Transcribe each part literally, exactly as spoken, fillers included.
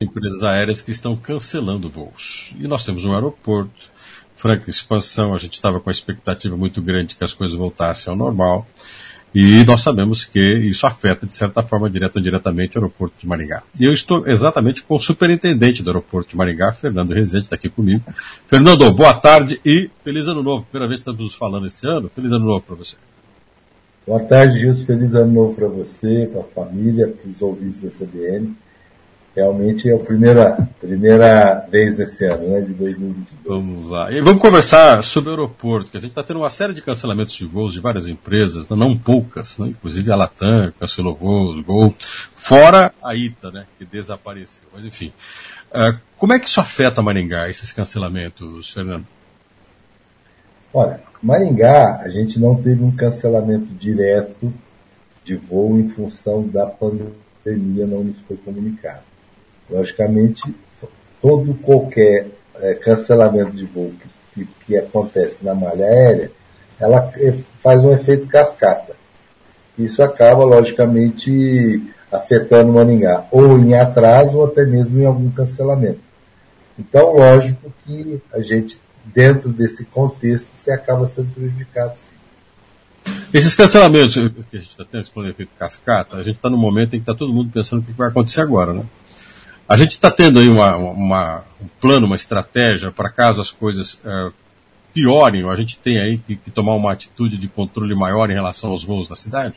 empresas aéreas que estão cancelando voos. E nós temos um aeroporto, franca expansão, a gente estava com a expectativa muito grande que as coisas voltassem ao normal. E nós sabemos que isso afeta, de certa forma, direto ou indiretamente, o aeroporto de Maringá. E eu estou exatamente com o superintendente do aeroporto de Maringá, Fernando Rezende, está aqui comigo. Fernando, boa tarde e feliz ano novo. Primeira vez que estamos nos falando esse ano. Feliz ano novo para você. Boa tarde, Gilson. Feliz ano novo para você, para a família, para os ouvintes da C B N. Realmente é a primeira, primeira vez nesse ano, né, de dois mil e vinte e dois. Vamos lá. E vamos conversar sobre o aeroporto, que a gente está tendo uma série de cancelamentos de voos de várias empresas, não poucas, né? Inclusive a Latam cancelou voos, Gol, fora a I T A, né, que desapareceu. Mas enfim, uh, como é que isso afeta Maringá, esses cancelamentos, Fernando? Olha, Maringá, a gente não teve um cancelamento direto de voo em função da pandemia, não nos foi comunicado. Logicamente, todo qualquer é, cancelamento de voo que, que, que acontece na malha aérea, ela faz um efeito cascata. Isso acaba, logicamente, afetando Maringá, ou em atraso, ou até mesmo em algum cancelamento. Então, lógico que a gente, dentro desse contexto, se acaba sendo prejudicado, sim. Esses cancelamentos que a gente está tendo, esse efeito cascata, a gente está num momento em que está todo mundo pensando o que vai acontecer agora, né? A gente está tendo aí uma, uma, um plano, uma estratégia para caso as coisas uh, piorem, ou a gente tem aí que, que tomar uma atitude de controle maior em relação aos voos na cidade?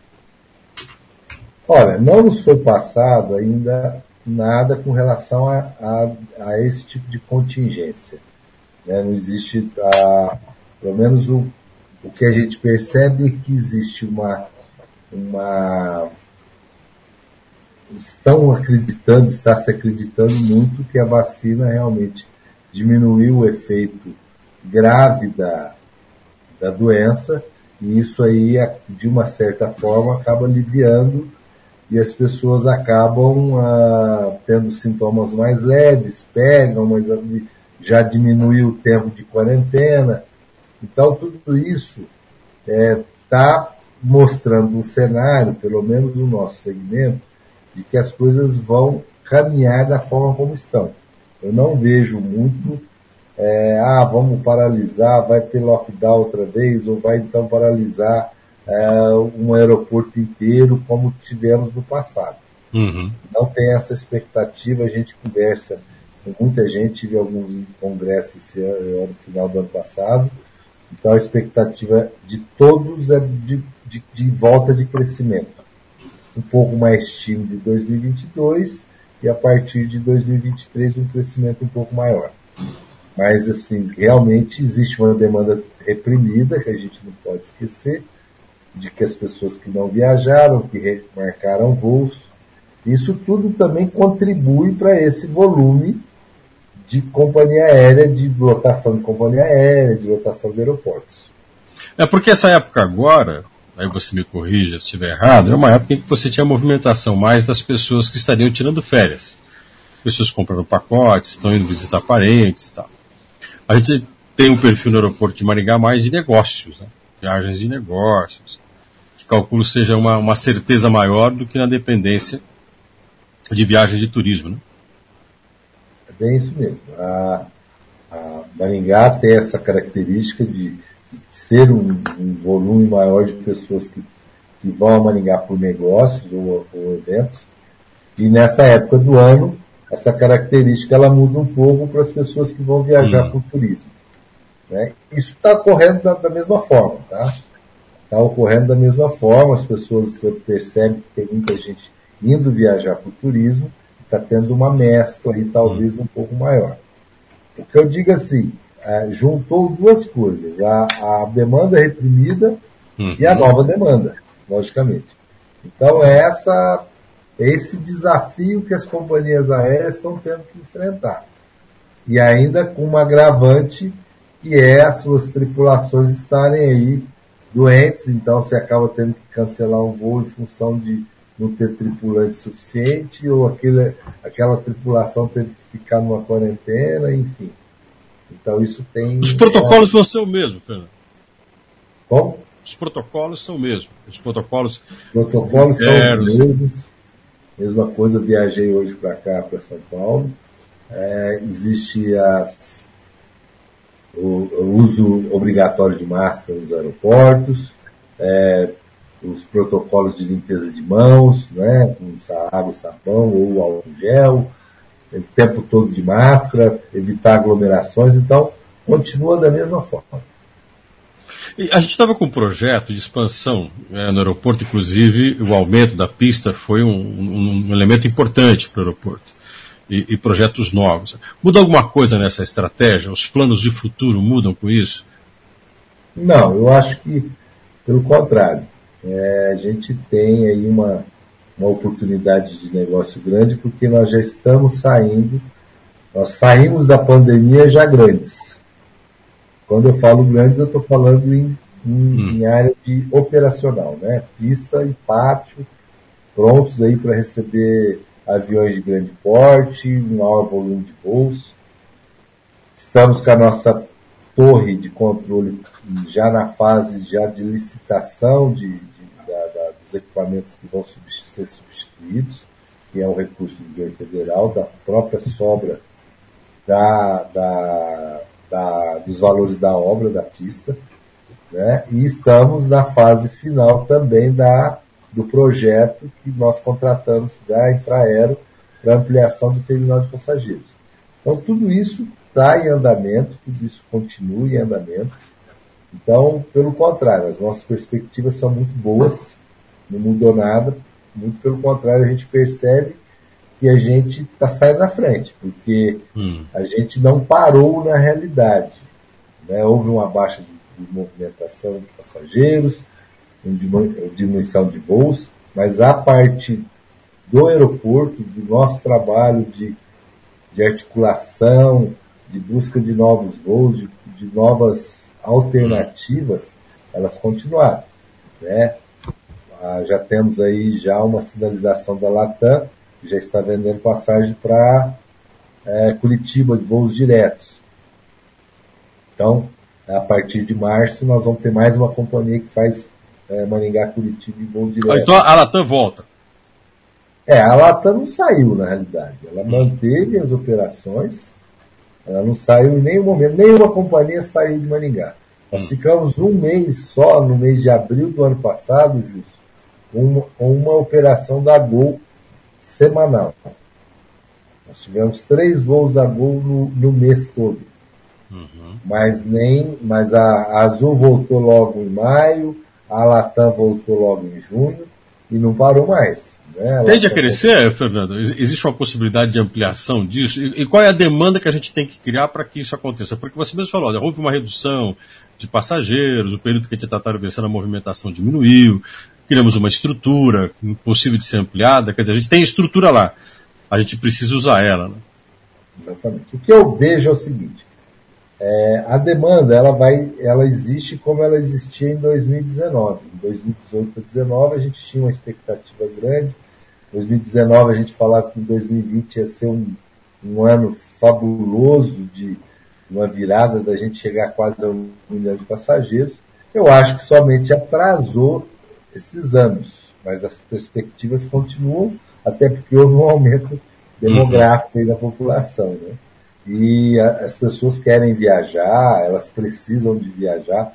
Olha, não nos foi passado ainda nada com relação a, a, a esse tipo de contingência. Né? Não existe, a, pelo menos o, o que a gente percebe é que existe uma... uma estão acreditando, está se acreditando muito que a vacina realmente diminuiu o efeito grave da, da doença, e isso aí, de uma certa forma, acaba aliviando e as pessoas acabam ah, tendo sintomas mais leves, pegam, mas já diminuiu o tempo de quarentena. Então, tudo isso está é, mostrando um cenário, pelo menos no nosso segmento, de que as coisas vão caminhar da forma como estão. Eu não vejo muito, é, ah, vamos paralisar, vai ter lockdown outra vez, ou vai então paralisar é, um aeroporto inteiro, como tivemos no passado. Uhum. Não tem essa expectativa, a gente conversa com muita gente, tive alguns congressos esse ano, no final do ano passado, então a expectativa de todos é de, de, de volta de crescimento. Um pouco mais tímido em dois mil e vinte e dois e a partir de dois mil e vinte e três um crescimento um pouco maior. Mas, assim, realmente existe uma demanda reprimida, que a gente não pode esquecer, de que as pessoas que não viajaram, que remarcaram voos, isso tudo também contribui para esse volume de companhia aérea, de lotação de companhia aérea, de lotação de aeroportos. É porque essa época agora, aí você me corrija se estiver errado, é uma época em que você tinha movimentação mais das pessoas que estariam tirando férias. Pessoas comprando pacotes, estão indo visitar parentes e tal. A gente tem um perfil no aeroporto de Maringá mais de negócios, né? Viagens de negócios, que calculo seja uma, uma certeza maior do que na dependência de viagens de turismo, né? É bem isso mesmo. A, a Maringá tem essa característica de ser um, um volume maior de pessoas que, que vão a Maringá por negócios ou, ou eventos, e nessa época do ano, essa característica ela muda um pouco para as pessoas que vão viajar hum. por turismo. Né? Isso está ocorrendo da, da mesma forma, tá? Está ocorrendo da mesma forma, as pessoas percebem que tem muita gente indo viajar por turismo, está tendo uma mescla aí talvez um pouco maior. O que eu digo assim, é, juntou duas coisas, a, a demanda reprimida uhum. e a nova demanda, logicamente. Então é essa, esse desafio que as companhias aéreas estão tendo que enfrentar. E ainda com uma agravante, que é as suas tripulações estarem aí doentes, então você acaba tendo que cancelar um voo em função de não ter tripulante suficiente, ou aquele, aquela tripulação teve que ficar numa quarentena, enfim. Então isso tem... Os protocolos vão ser o mesmo, Fernando. Como? Os protocolos são o mesmo. Os protocolos... Protocolos são os mesmos. Mesma coisa, viajei hoje para cá, para São Paulo. É, existe as, o, o uso obrigatório de máscara nos aeroportos, é, os protocolos de limpeza de mãos, né, com água e sabão ou álcool gel, o tempo todo de máscara, evitar aglomerações, então continua da mesma forma. E a gente estava com um projeto de expansão é, no aeroporto, inclusive o aumento da pista foi um, um, um elemento importante para o aeroporto. E, e projetos novos. Muda alguma coisa nessa estratégia? Os planos de futuro mudam com isso? Não, eu acho que, pelo contrário, é, a gente tem aí uma, uma oportunidade de negócio grande porque nós já estamos saindo, nós saímos da pandemia já grandes. Quando eu falo grandes, eu estou falando em, em, hum. em área de operacional, né? Pista e pátio, prontos aí para receber aviões de grande porte, um maior volume de voos. Estamos com a nossa torre de controle já na fase já de licitação de, de, da, da, dos equipamentos que vão subst- ser substituídos, que é um recurso do governo federal, da própria sobra da, da, da, dos valores da obra, da pista, né? E estamos na fase final também da do projeto que nós contratamos da Infraero para ampliação do terminal de passageiros. Então, tudo isso está em andamento, tudo isso continua em andamento. Então, pelo contrário, as nossas perspectivas são muito boas, não mudou nada, muito pelo contrário, a gente percebe que a gente está saindo na frente, porque hum. a gente não parou na realidade, né? Houve uma baixa de, de movimentação de passageiros, diminuição de voos, mas a parte do aeroporto, do nosso trabalho de, de articulação, de busca de novos voos, de, de novas alternativas, elas continuaram, né? Ah, já temos aí já uma sinalização da Latam, que já está vendendo passagem para é, Curitiba, de voos diretos. Então, a partir de março, nós vamos ter mais uma companhia que faz É, Maringá, Curitiba e voo direto. Então a Latam volta. É, a Latam não saiu na realidade. Ela hum. manteve as operações, ela não saiu em nenhum momento, nenhuma companhia saiu de Maringá. Nós hum. ficamos um mês só, no mês de abril do ano passado, Justo, com uma, com uma operação da Gol semanal. Nós tivemos três voos da Gol no, no mês todo. Uhum. Mas nem, mas a, a Azul voltou logo em maio, a Latam voltou logo em junho e não parou mais. Né? Tende a crescer, Fernando? Existe uma possibilidade de ampliação disso? E, e qual é a demanda que a gente tem que criar para que isso aconteça? Porque você mesmo falou, olha, houve uma redução de passageiros, o período que a gente está atravessando a movimentação diminuiu, criamos uma estrutura impossível de ser ampliada, quer dizer, a gente tem estrutura lá, a gente precisa usar ela. Né? Exatamente. O que eu vejo é o seguinte, É, a demanda ela vai, ela existe como ela existia em dois mil e dezenove. Em dois mil e dezoito para dois mil e dezenove a gente tinha uma expectativa grande. Em dois mil e dezenove a gente falava que em dois mil e vinte ia ser um, um ano fabuloso de uma virada da gente chegar quase a um milhão de passageiros. Eu acho que somente atrasou esses anos, mas as perspectivas continuam, até porque houve um aumento demográfico aí da população, né? E a, as pessoas querem viajar, elas precisam de viajar.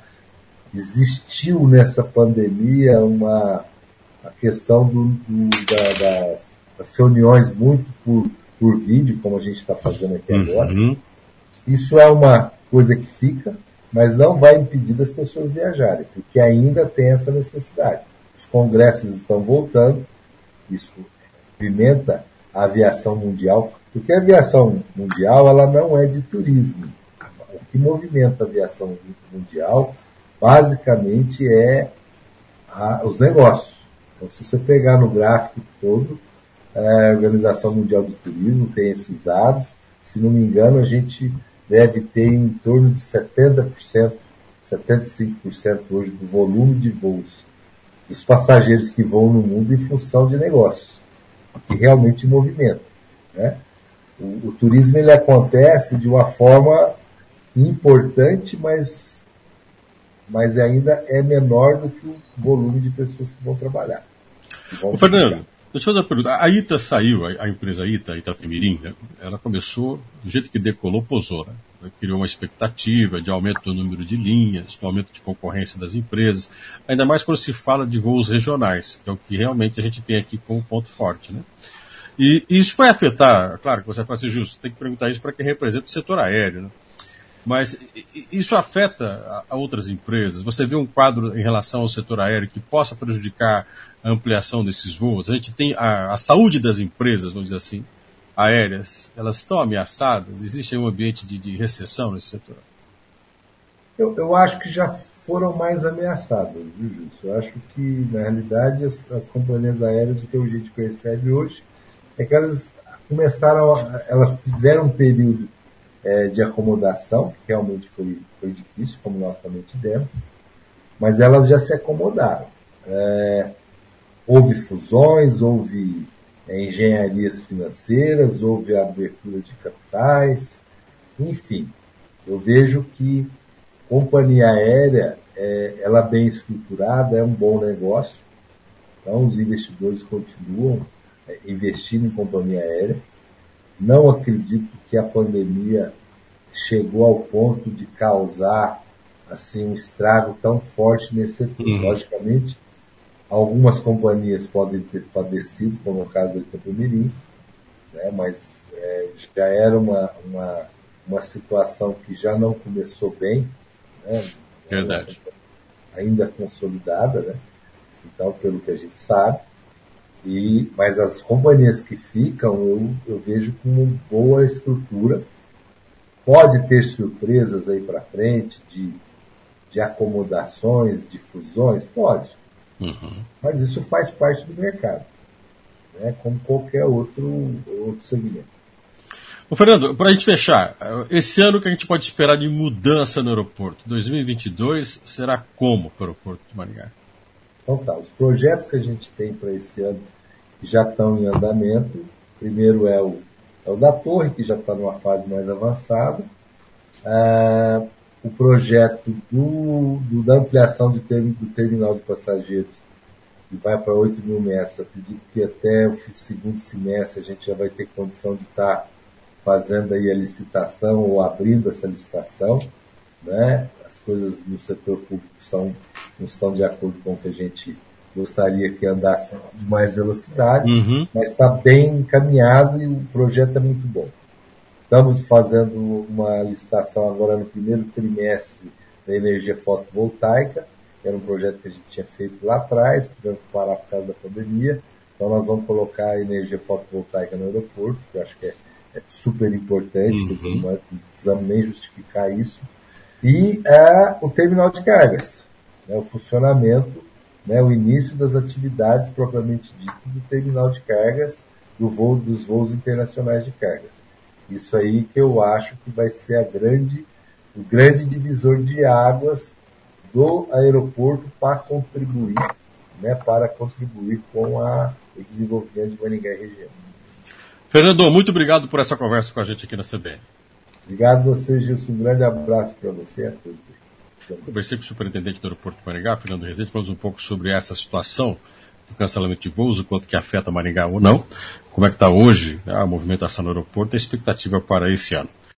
Existiu nessa pandemia uma a questão do, do, da, das, das reuniões muito por, por vídeo, como a gente está fazendo aqui agora. Uhum. Isso é uma coisa que fica, mas não vai impedir das pessoas viajarem, porque ainda tem essa necessidade. Os congressos estão voltando, isso pimenta a aviação mundial, porque a aviação mundial ela não é de turismo. O que movimenta a aviação mundial basicamente é a, os negócios. Então, se você pegar no gráfico todo, a Organização Mundial do Turismo tem esses dados. Se não me engano, a gente deve ter em torno de setenta por cento, setenta e cinco por cento hoje do volume de voos dos passageiros que voam no mundo em função de negócios, que realmente movimenta, né? O, o turismo ele acontece de uma forma importante, mas, mas ainda é menor do que o volume de pessoas que vão trabalhar. Que vão Ô, Fernando, Deixa eu fazer uma pergunta. A ITA saiu, a, a empresa ITA, Itapemirim, né? Ela começou, do jeito que decolou, posou, né? Criou uma expectativa de aumento do número de linhas, do aumento de concorrência das empresas, ainda mais quando se fala de voos regionais, que é o que realmente a gente tem aqui como ponto forte, né? E isso vai afetar, claro que você vai ser justo, tem que perguntar isso para quem representa o setor aéreo, né? Mas isso afeta a outras empresas? Você vê um quadro em relação ao setor aéreo que possa prejudicar a ampliação desses voos? A gente tem a, a saúde das empresas, vamos dizer assim, aéreas, elas estão ameaçadas? Existe um ambiente de, de recessão nesse setor? Eu, eu acho que já foram mais ameaçadas, viu, Júlio? Eu acho que, na realidade, as, as companhias aéreas, o que a gente percebe hoje é que elas começaram, a, elas tiveram um período é, de acomodação, que realmente foi, foi difícil, como nós também tivemos, mas elas já se acomodaram. É, houve fusões, houve é, engenharias financeiras, houve a abertura de capitais, enfim. Eu vejo que companhia aérea, é, ela bem estruturada, é um bom negócio. Então, os investidores continuam é, investindo em companhia aérea. Não acredito que a pandemia chegou ao ponto de causar assim, um estrago tão forte nesse setor. Uhum. Logicamente, algumas companhias podem ter padecido, como o caso do Itapemirim, né, mas é, já era uma, uma, uma situação que já não começou bem, né, verdade, ainda consolidada, né, então, pelo que a gente sabe. E, mas as companhias que ficam, eu, eu vejo como boa estrutura. Pode ter surpresas aí para frente de, de acomodações, de fusões? Pode. Uhum. Mas isso faz parte do mercado, né? Como qualquer outro, outro segmento. Ô, Fernando, para a gente fechar, esse ano que a gente pode esperar de mudança no aeroporto? dois mil e vinte e dois será como para o aeroporto de Maringá? Então tá, os projetos que a gente tem para esse ano já estão em andamento. Primeiro é o, é o da torre, que já está numa fase mais avançada. Ah, o projeto do, do, da ampliação de term, do terminal de passageiros, que vai para oito mil metros. Acredito que até o segundo semestre a gente já vai ter condição de estar tá fazendo aí a licitação ou abrindo essa licitação, né? As coisas no setor público são, não são de acordo com o que a gente gostaria que andasse de mais velocidade, uhum. mas está bem encaminhado e o projeto é muito bom. Estamos fazendo uma licitação agora no primeiro trimestre da energia fotovoltaica, que era um projeto que a gente tinha feito lá atrás, que tivemos que parar por causa da pandemia. Então nós vamos colocar a energia fotovoltaica no aeroporto, que eu acho que é, é super importante, uhum. não precisamos nem justificar isso. E é, o terminal de cargas, né, o funcionamento, né, o início das atividades propriamente dito do terminal de cargas, do voo, dos voos internacionais de cargas. Isso aí que eu acho que vai ser a grande, o grande divisor de águas do aeroporto para contribuir, né, para contribuir com a, o desenvolvimento de Maringá e região. Fernando, muito obrigado por essa conversa com a gente aqui na C B N. Obrigado a você, Gilson. Um grande abraço para você e a todos. Conversei com o superintendente do aeroporto de Maringá, Fernando Rezende, falamos um pouco sobre essa situação do cancelamento de voos, o quanto que afeta Maringá ou não, como é que está hoje, né, a movimentação no aeroporto e a expectativa para esse ano.